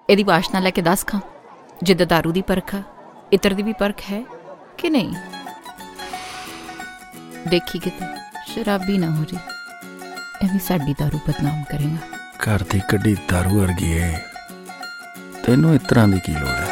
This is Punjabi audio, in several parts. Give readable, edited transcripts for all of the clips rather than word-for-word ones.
ਇਹਦੀ ਵਾਸ਼ਨਾ ਲੈ ਕੇ ਦੱਸ ਖਾਂ, ਜਿੱਦਾਂ ਦਾਰੂ ਦੀ ਪਰਖ ਆ, ਇਤਰ ਦੀ ਵੀ ਪਰਖ ਹੈ ਕਿ ਨਹੀਂ? ਦੇਖੀ ਕਿਤੇ ਸ਼ਰਾਬੀ ਨਾ ਹੋ ਜੇ, ਐਵੇਂ ਸਾਡੀ ਦਾਰੂ ਬਦਨਾਮ ਕਰੇਗਾ। ਘਰ ਦੀ ਕੱਢੀ ਦਾਰੂ ਵਰਗੀ ਏ, ਤੈਨੂੰ ਇਸ ਤਰ੍ਹਾਂ ਦੀ ਕੀ ਲੋੜ ਹੈ?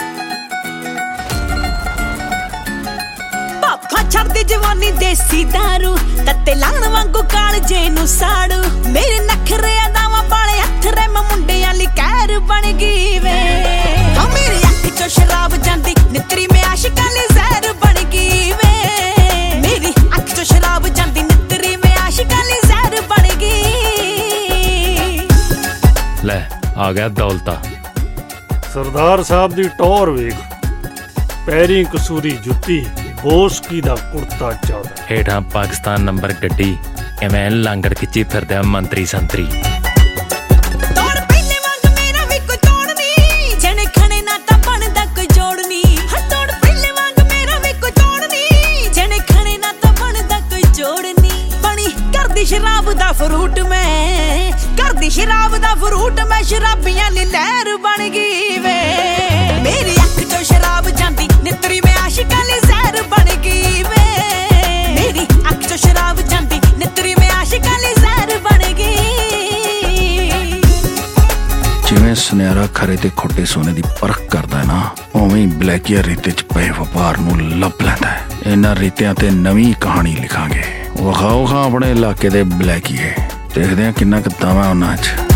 ਪਾਪਾ ਛੱਡਦੀ ਜਵਾਨੀ ਦੇਸੀ ਦਾਰੂ, ਤੱਤੇ ਲਾਣ ਵਾਂਗੂ ਕਾਲਜੇ ਨੂੰ ਸਾੜੂ। ਮੇਰੇ ਨਖਰੇ ਅਦਾਵਾਂ ਪਾਲੇ ਹੱਥ ਰੇ ਮੈਂ ਮੁੰਡਿਆਂ ਲਈ ਕਹਿਰ ਬਣ ਗਈ ਵੇ। ਹਾਂ ਮੇਰੀ ਅੱਖ ਚੋਂ ਸ਼ਰਾਬ ਜਾਂਦੀ, ਨਿਤਰੀ ਮੈਂ ਆਸ਼ਿਕਾਂ ਲਈ ਜ਼ਹਿਰ ਬਣ ਗਈ ਵੇ। ਮੇਰੀ ਅੱਖ ਚੋਂ ਸ਼ਰਾਬ ਜਾਂਦੀ, ਨਿਤਰੀ ਮੈਂ ਆਸ਼ਿਕਾਂ ਲਈ ਜ਼ਹਿਰ ਬਣ ਗਈ। ਲੈ ਆ ਗਿਆ ਦੌਲਤਾ। ਸਰਦਾਰ ਸਾਹਿਬ ਦੀ ਟੌਰ ਵੇਖ, ਪੈਰੀਂ ਕਸੂਰੀ ਜੁੱਤੀ, ਬੋਸਕੀ ਦਾ ਕੁੜਤਾ ਚਾਦਰਾ, ਹੇਠਾਂ ਪਾਕਿਸਤਾਨ ਨੰਬਰ ਗੱਡੀ, ਕਿਵੇਂ ਲਾਂਗੜ ਖਿੱਚੀ ਫਿਰਦਾ ਮੰਤਰੀ ਸੰਤਰੀ। ਤੋੜ ਪਹਿਲੇ ਵਾਂਗ ਮੇਰਾ ਵੀ ਕੋਈ ਤੋੜ ਨੀ, ਜਣੇ ਖਣੇ ਨਾ ਤਾਂ ਬਣਦਾ ਕੋਈ ਜੋੜ ਨੀ। ਹਾਂ ਤੋੜ ਪਹਿਲੇ ਵਾਂਗ ਮੇਰਾ ਵੀ ਕੋਈ ਤੋੜ ਨੀ, ਜਣੇ ਖਣੇ ਨਾ ਤਾਂ ਬਣਦਾ ਕੋਈ ਜੋੜ ਨੀ। ਬਣੀ ਕਰਦੀ ਸ਼ਰਾਬ ਦਾ ਫਰੂਟ ਮੈਂ, ਕਰਦੀ ਸ਼ਰਾਬ ਦਾ ਫਰੂਟ ਮੈਂ, ਸ਼ਰਾਬੀਆਂ ਲਈ ਲਹਿਰ ਬਣ ਗਈ ਵੇ। ਮੇਰੀ ਅੱਖ ਚੋਂ ਸ਼ਰਾਬ ਜਾਂਦੀ, ਨਿਤਰੀ ਮੈਂ ਆਸ਼ਿਕਾਂ ਲਈ ਜ਼ਹਿਰ ਬਣ ਗਈ ਵੇ। ਮੇਰੀ ਅੱਖ ਚੋਂ ਸ਼ਰਾਬ ਜਾਂਦੀ, ਨਿਤਰੀ ਮੈਂ ਆਸ਼ਿਕਾਂ ਲਈ ਜ਼ਹਿਰ ਬਣ ਗਈ। ਜਿਵੇਂ ਸੁਨਿਆਰਾ ਖਰੇ ਤੇ ਖੋਟੇ ਸੋਨੇ ਦੀ ਪਰਖ ਕਰਦਾ ਹੈ ਨਾ, ਉਵੇਂ ਹੀ ਬਲੈਕੀਆ ਰੇਤੇ 'ਚ ਪਏ ਵਪਾਰ ਨੂੰ ਲੱਭ ਲੈਂਦਾ ਹੈ। ਇਹਨਾਂ ਰੇਤਿਆਂ ਤੇ ਨਵੀਂ ਕਹਾਣੀ ਲਿਖਾਂਗੇ। ਵਿਖਾਓ ਖਾਂ ਆਪਣੇ ਇਲਾਕੇ ਦੇ ਬਲੈਕੀਏ, ਦੇਖਦੇ ਹਾਂ ਕਿੰਨਾ ਕੁ ਦਮ ਹੈ ਉਹਨਾਂ 'ਚ।